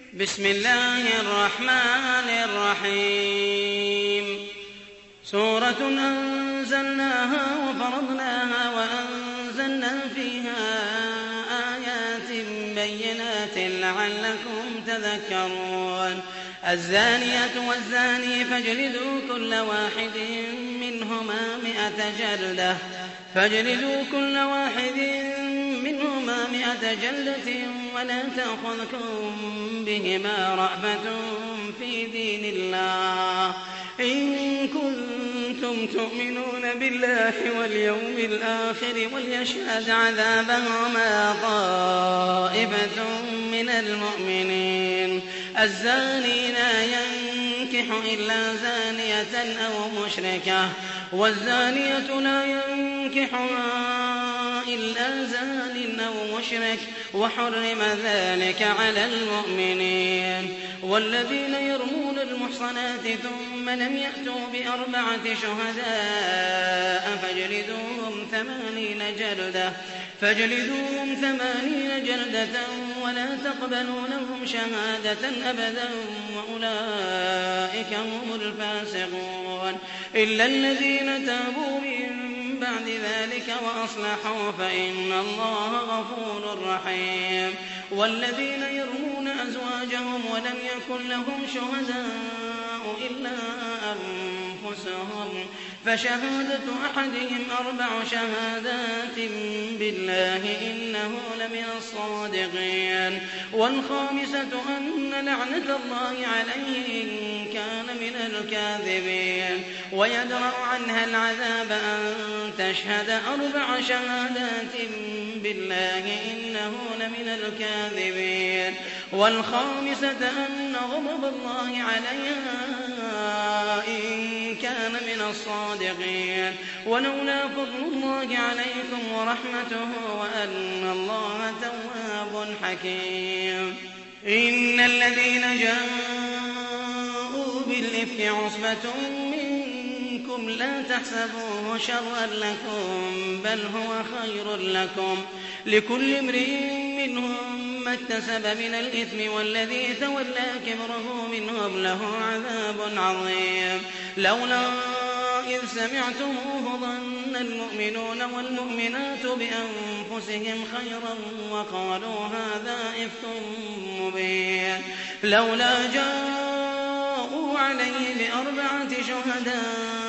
بسم الله الرحمن الرحيم سورة أنزلناها وفرضناها وأنزلنا فيها آيات بينات لعلكم تذكرون الزانية والزاني فاجلدوا كل واحد منهما 100 جلدة ولا تأخذكم بهما رأفة في دين الله إن كنتم تؤمنون بالله واليوم الآخر وليشهد عذابهما طائفة من المؤمنين الزاني لا ينكح إلا زانية أو مشركة والزانية لا ينكحها إلا زان أو مشرك وحرم ذلك على المؤمنين والذين يرمون المحصنات ثم لم يأتوا ب4 شهداء فاجلدوهم 80 جلدة ولا تقبلوا لهم شهادة أبدا وأولئك هم الفاسقون إلا الذين تابوا من بعد ذلك وأصلحوا فإن الله غفور رحيم والذين يرمون أزواجهم ولم يكن لهم شهداء إلا أنفسهم فشهادة أحدهم 4 شهادات بالله إنه لمن الصادقين والخامسة أن لعنة الله عليه إن كان من الكاذبين ويدرأ عنها العذاب أن تشهد 4 شهادات بالله إنه لمن الكاذبين والخامسة أن غضب الله عليها إن كان من الصادقين ولولا فضل الله عليكم ورحمته وأن الله تواب حكيم إن الذين جاءوا بالإفك عصبة منكم لا تحسبوه شرا لكم بل هو خير لكم لكل امرئ منهم ما اكتسب من الإثم والذي تولى كبره منهم له عذاب عظيم لولا إذ سمعتموه ظن المؤمنون والمؤمنات بأنفسهم خيرا وقالوا هذا إفك مبين لولا جاءوا عليه ب4 شهداء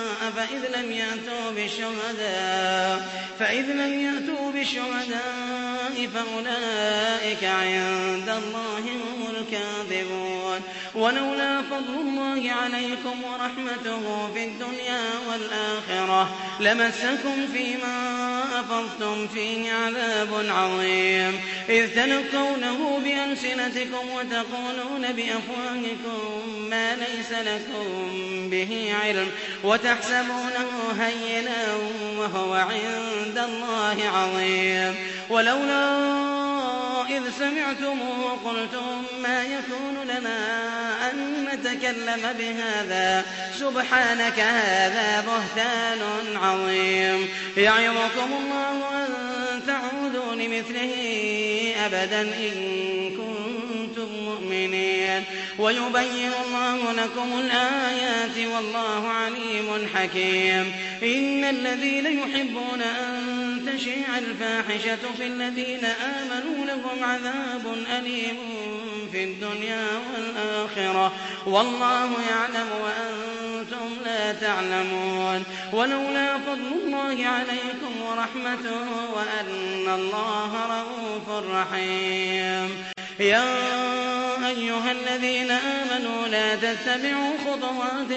فإذ لم يأتوا بالشهداء فأولئك عند الله هم الكاذبون ولولا فضل الله عليكم ورحمته في الدنيا والآخرة لمسكم فيما أفضتم فيه عذاب عظيم إذ تلقونه بألسنتكم وتقولون بأفواهكم ما ليس لكم به علم وتحسبونه هينا وهو عند الله عظيم ولولا إذ سمعتموه قلتم ما يكون لنا أن نتكلم بهذا سبحانك هذا بهتان عظيم يعظكم الله أن تعودوا لمثله أبدا إن كنتم مؤمنين ويبين الله لكم الآيات والله عليم حكيم إن الذين يحبون أن تشيع الفاحشة في الذين آمنوا لهم عذاب أليم في الدنيا والآخرة والله يعلم وأنتم لا تعلمون ولولا فضل الله عليكم ورحمته وأن الله رءوف رحيم يا أيها الذين آمنوا لا تتبعوا خطوات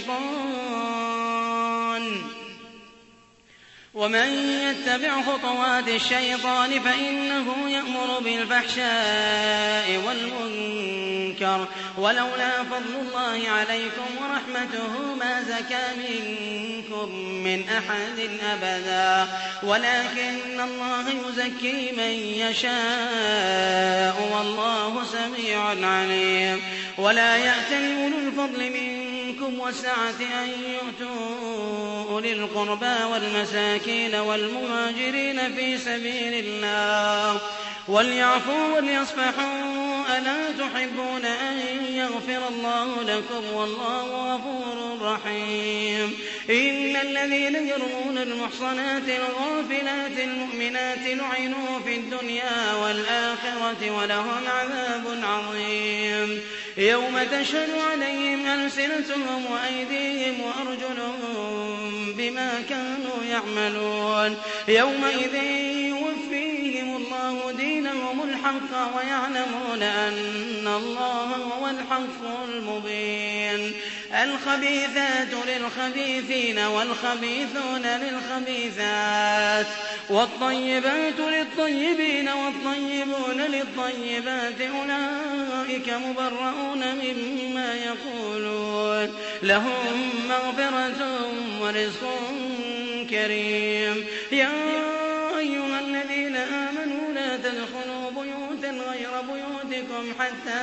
الشيطان ومن يتبع خطوات الشيطان فإنه يأمر بالفحشاء والمنكر ولولا فضل الله عليكم ورحمته ما زكى منكم من أحد أبدا ولكن الله يزكي من يشاء والله سميع عليم ولا يأتل أولو الفضل منكم والسعة أن يؤتوا أولي القربى والمساكين والمهاجرين في سبيل الله وليعفوا وليصفحوا ألا تحبون أن يغفر الله لكم والله غفور رحيم إن الذين يرمون المحصنات الغافلات المؤمنات لعنوا في الدنيا والآخرة ولهم عذاب عظيم يوم تشهد عليهم ألسنتهم وأيديهم وأرجلهم بما كانوا يعملون يومئذ يوفيهم الله دينهم الحق ويعلمون أن الله هو الحق المبين الخبيثات للخبيثين والخبيثون للخبيثات والطيبات للطيبين والطيبون للطيبات أولئك مبرؤون مما يقولون لهم مغفرة ورزق كريم يا أيها الذين آمنوا لا تدخلوا بيوتا غير بيوتكم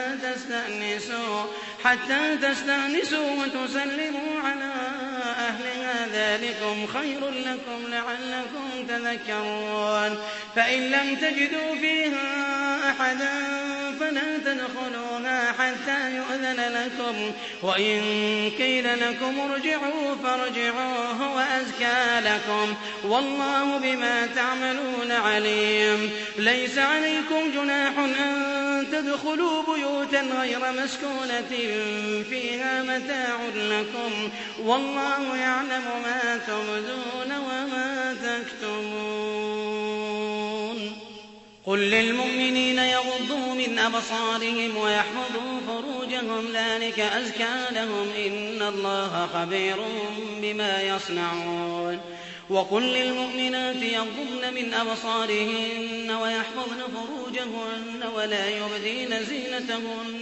حتى تستأنسوا وتسلموا على أهلها ذلكم خير لكم لعلكم تذكرون فإن لم تجدوا فيها أحدا فلا تدخلوها حتى يؤذن لكم وإن قيل لكم ارجعوا فارجعوا هو أزكى لكم والله بما تعملون عليم ليس عليكم جناح أن تدخلوا بيوتا غير مسكونة فيها متاع لكم والله يعلم ما تبدون وما تكتمون قل للمؤمنين يغضوا من أبصارهم ويحفظوا فروجهم ذلك أزكى لهم إن الله خبير بما يصنعون وقل للمؤمنات يغضضن من أبصارهن ويحفظن فروجهن ولا يبدين زينتهن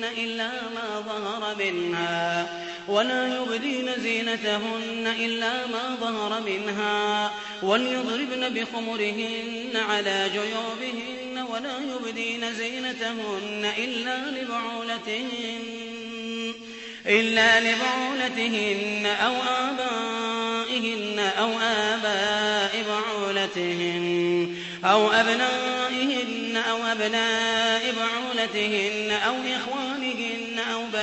إلا ما ظهر منها وليضربن بخمرهن على جيوبهن ولا يبدين زينتهن إلا لبعولتهن أو آبائهن أو آباء بعولتهن أو أبنائهن أو أبناء بعولتهن أو إخوانهن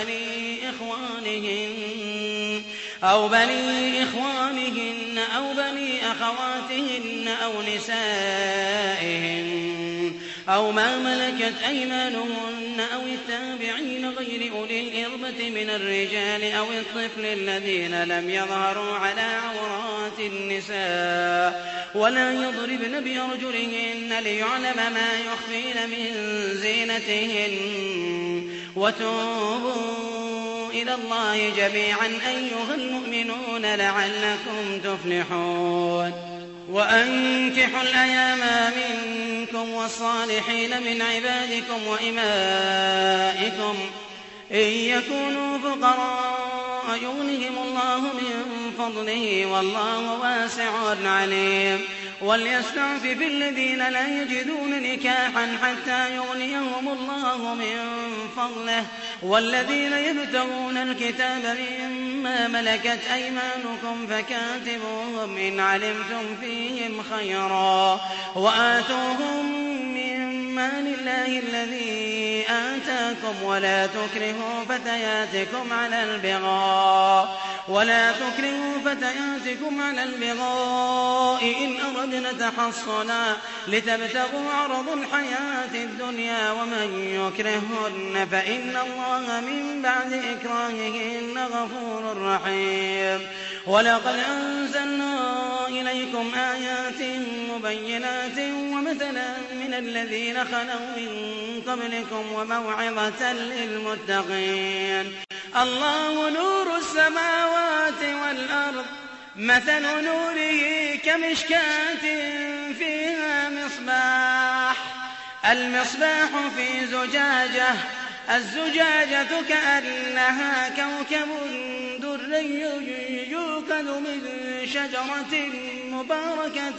أو بني إخوانهن أو بني أخواتهن أو نسائهن أو ما ملكت أيمانهن أو التابعين غير أولي الإربة من الرجال أو الطفل الذين لم يظهروا على عورات النساء ولا يضربن بأرجلهن ليعلم ما يخفين من زينتهن وتوبوا إلى الله جميعا أيها المؤمنون لعلكم تفلحون وأنكحوا الأيام منكم والصالحين من عبادكم وإمائكم إن يكونوا فقراء يغنهم الله من فضله والله واسع عليم وليستعفف الذين لا يجدون نكاحا حتى يغنيهم الله من فضله والذين يبتغون الكتاب مما ملكت أيمانكم فكاتبوهم إن علمتم فيهم خيرا وآتوهم من مال الله الذي آتاكم ولا تكرهوا فتياتكم على البغاء إن أردنا تحصنا لتبتغوا عرض الحياة الدنيا ومن يكرهن فإن الله من بعد إكراههن غفور رحيم ولقد أنزلنا إليكم آيات مبينات ومثلا من الذين خلوا من قبلكم وموعظة للمتقين الله نور السماوات والأرض مثل نوره كمشكاة فيها المصباح في زجاجة الزجاجة كأنها كوكب دري يوقد من شجرة مباركة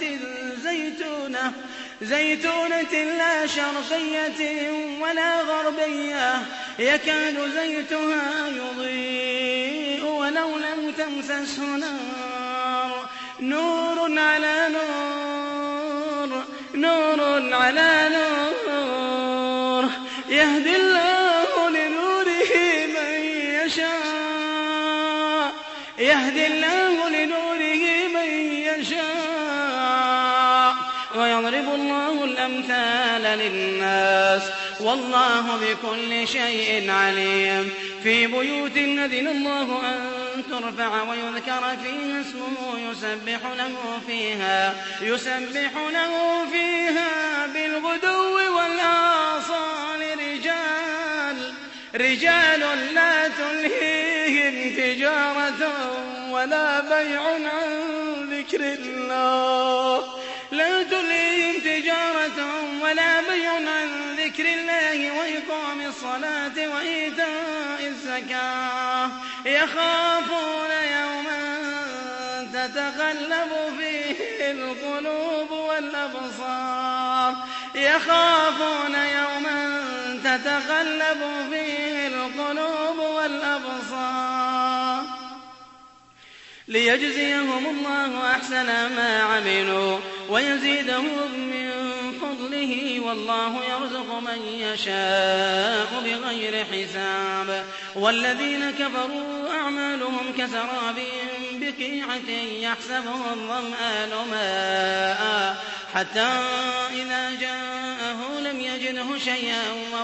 زيتونة لا شرقية ولا غربية يكاد زيتها يضيء ولو لم تمسسه نور على نور يهدي الله لنوره من يشاء ويضرب الله الأمثال للناس والله بكل شيء عليم. في بيوت أذن الله أن ترفع ويذكر فيها اسمه يسبح له فيها بالغدو والآصال رجال لا تلهيهم تجارة ولا بيع عن ذكر الله وإقام الصلاة وإيتاء الزكاة يخافون يوما تتقلب فيه القلوب والأبصار ليجزيهم الله أحسن ما عملوا ويزيدهم من فضله والله يرزق من يشاء بغير حساب. والذين كفروا أعمالهم كسراب بقيعة يحسبه الظمآن ماء حتى إذا جاءه لم يجده شيئا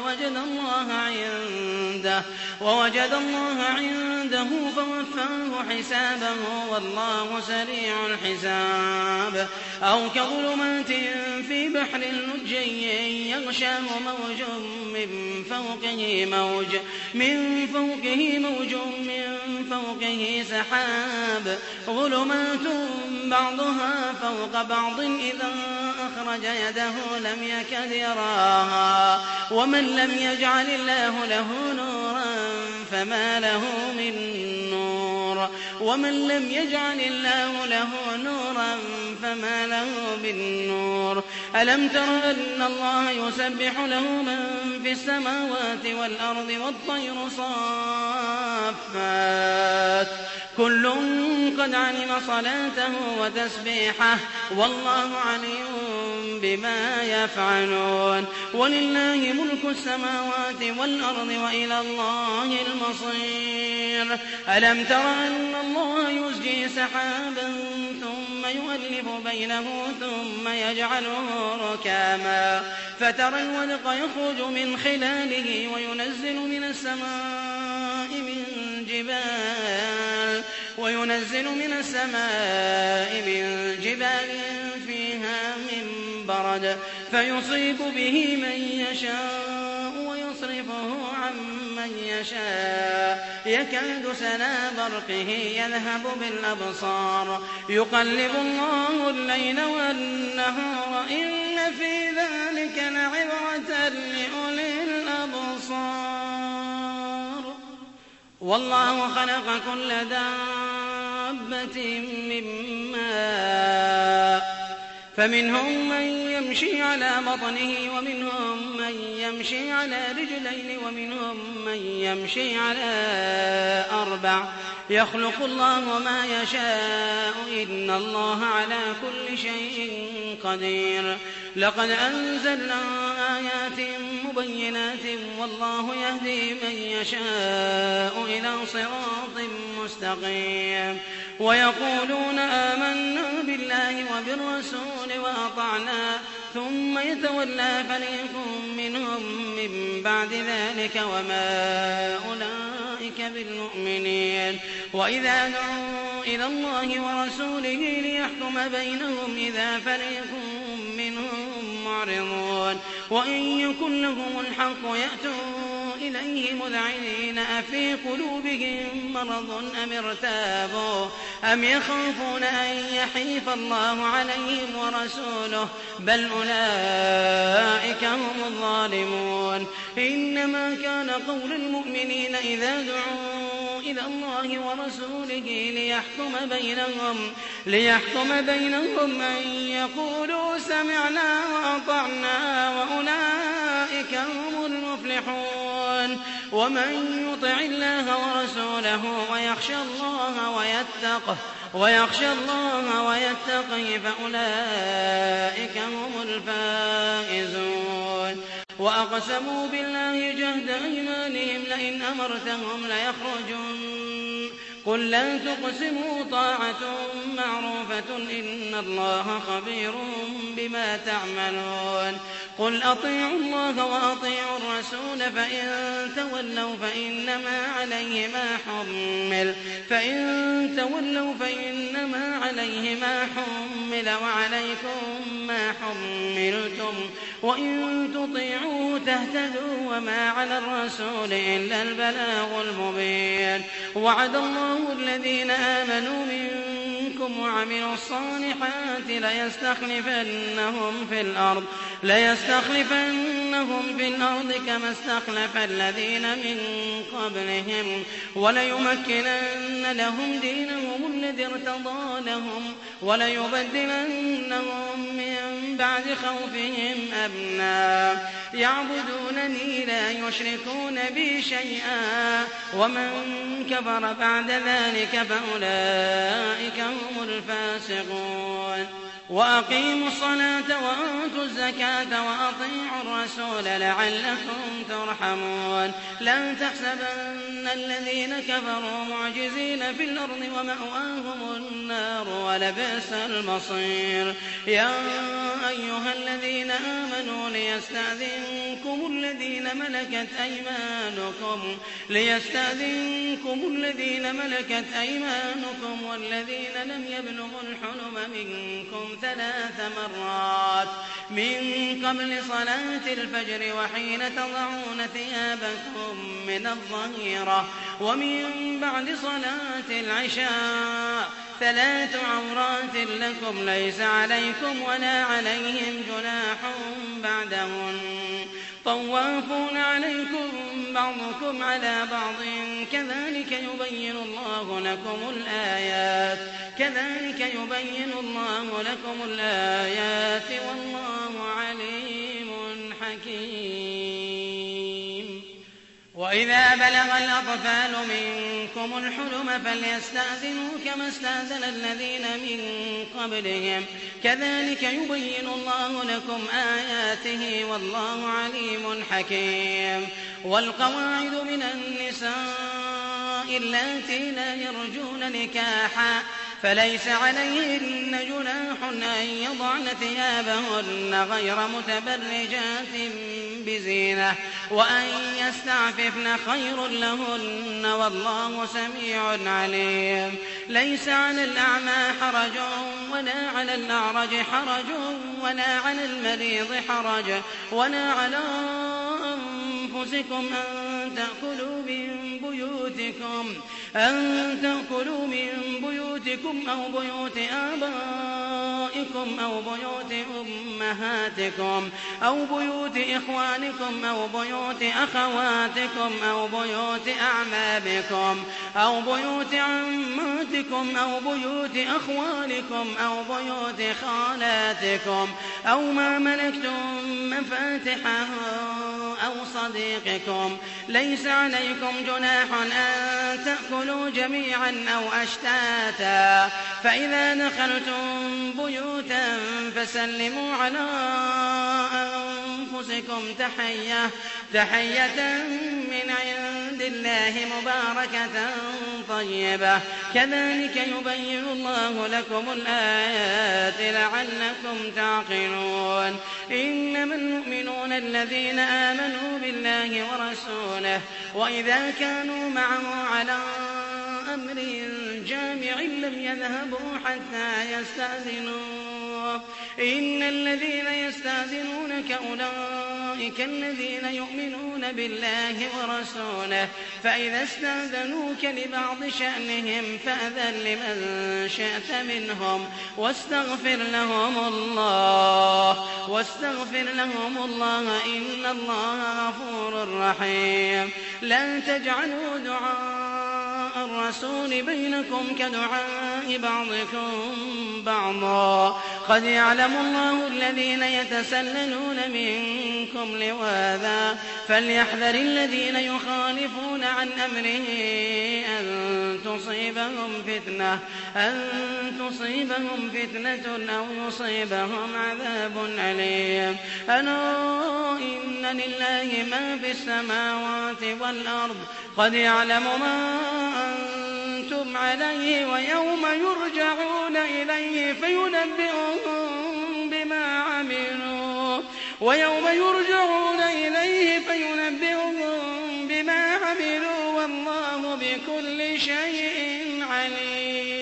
ووجد الله عنده فوفاه حسابه والله سريع الحساب. أو كظلمات في بحر لجي يغشاه موج من فوقه سحاب ظلمات بعضها فوق بعض إذا أخرج يده لم يكد يراها ومن لم يجعل الله له نورا فما له من نور. ألم تر أن الله يسبح له من في السماوات والأرض والطير صافات كل قد علم صلاته وتسبيحه والله عليم بما يفعلون. ولله ملك السماوات والأرض وإلى الله المصير. ألم تر أن الله يزجي سحابا ثم يؤلف بينه ثم يجعله ركاما فترى الودق يخرج من خلاله وينزل من السماء من جبال فيها من برد فيصيب به من يشاء ويصرفه عن من يشاء يكاد سنا برقه يذهب بالأبصار يقلب الله الليل والنهار إن في ذلك لعبرة لأولي الأبصار. والله خلق كل دابة من ماء فمنهم من يمشي على بطنه ومنهم من يمشي على رجلين ومنهم من يمشي على أربع يخلق الله ما يشاء إن الله على كل شيء قدير. لقد أنزلنا آيات مبينات والله يهدي من يشاء إلى صراط مستقيم. ويقولون آمنا بالله وبالرسول وأطعنا ثم يتولى فريق منهم من بعد ذلك وما أولئك بالمؤمنين. وإذا دعوا إلى الله ورسوله ليحكم بينهم إذا فريق منهم معرضون وإن يكن لهم الحق يأتوا إليه مذعنين أفي قلوبهم مرض أم ارتابوا أم يخافون أن يحيف الله عليهم ورسوله بل أولئك هم الظالمون. إنما كان قول المؤمنين إذا دعوا إلى الله ورسوله ليحكم بينهم أن يقولوا سمعنا وأطعنا وأولئك هم المفلحون. ومن يطع الله ورسوله ويخشى الله ويتقه فأولئك هم الفائزون. وأقسموا بالله جهد أيمانهم لئن أمرتهم ليخرجن قل لا تقسموا طاعة معروفة إن الله خبير بما تعملون قل أطيعوا الله وأطيعوا الرسول فإن تولوا فإنما عليه ما حمل وعليكم ما حملتم وإن تطيعوه تهتدوا وما على الرسول إلا البلاغ المبين وعد الله الذين آمنوا منكم وعملوا الصالحات ليستخلفنهم في الأرض كما استخلف الذين من قبلهم وليمكنن لهم دينهم الذي ارتضى لهم وليبدلنهم من بعد خوفهم أمنا يعبدونني لا يشركون بي شيئا ومن كفر بعد ذلك فأولئك هم الفاسقون وأقيموا الصلاة وآتوا الزكاة وأطيعوا الرسول لعلكم ترحمون لا تحسبن الذين كفروا معجزين في الأرض ومأواهم النار ولبئس المصير يا أيها الذين آمنوا ليستأذنكم الذين ملكت أيمانكم والذين لم يبلغوا الحلم منكم 3 مرات من قبل صلاة الفجر وحين تضعون ثيابكم من الظهيرة ومن بعد صلاة العشاء 3 عورات لكم ليس عليكم ولا عليهم جناح بعدهن طوافون عليكم بعضكم على بعض كذلك يبين الله لكم الآيات والله عليم حكيم وإذا بلغ الأطفال منكم الحلم فليستأذنوا كما استأذن الذين من قبلهم كذلك يبين الله لكم آياته والله عليم حكيم والقواعد من النساء اللاتي لا يرجون نكاحا فليس عليهن جناح أن يضعن ثيابهن غير متبرجات بزينة وأن يستعففن خير لهن والله سميع عليم ليس على الأعمى حرج ولا على الأعرج حرج ولا على المريض حرج ولا على أنفسكم أن تأكلوا من بيوتكم أو بيوت آبائكم أو بيوت أمهاتكم أو بيوت إخوانكم أو بيوت أخواتكم أو بيوت أعمامكم أو بيوت عماتكم أو بيوت أخوالكم أو بيوت خالاتكم أو ما ملكتم مفاتحه أو صديقكم ليس عليكم جناح أن تأكلوا جميعا أو أشتاتا فإذا دخلتم بيوتا فسلموا على أنفسكم تحية من عند الله مباركة طيبة كذلك يبين الله لكم الآيات لعلكم تعقلون إنما المؤمنون الذين آمنوا بالله ورسوله وإذا كانوا معه على أمر جامع لم يذهبوا حتى يستأذنوه إن الذين يستأذنونك أولئك الذين يؤمنون بالله ورسوله فإذا استأذنوك لبعض شأنهم فأذن لمن شئت منهم واستغفر لهم الله إن الله غفور رحيم لا تجعلوا دعاء الرسول بينكم كدعاء بعضكم بعضا قد يعلم الله الذين يتسللون منكم لواذا فليحذر الذين يخالفون عن أمره أن تصيبهم فتنة أو يصيبهم عذاب أليم ألا إن لله ما في السماوات والأرض قد يعلم ما أنتم عليه ويوم يرجعون إليه فينبئهم بما عملوا والله بكل شيء عليم.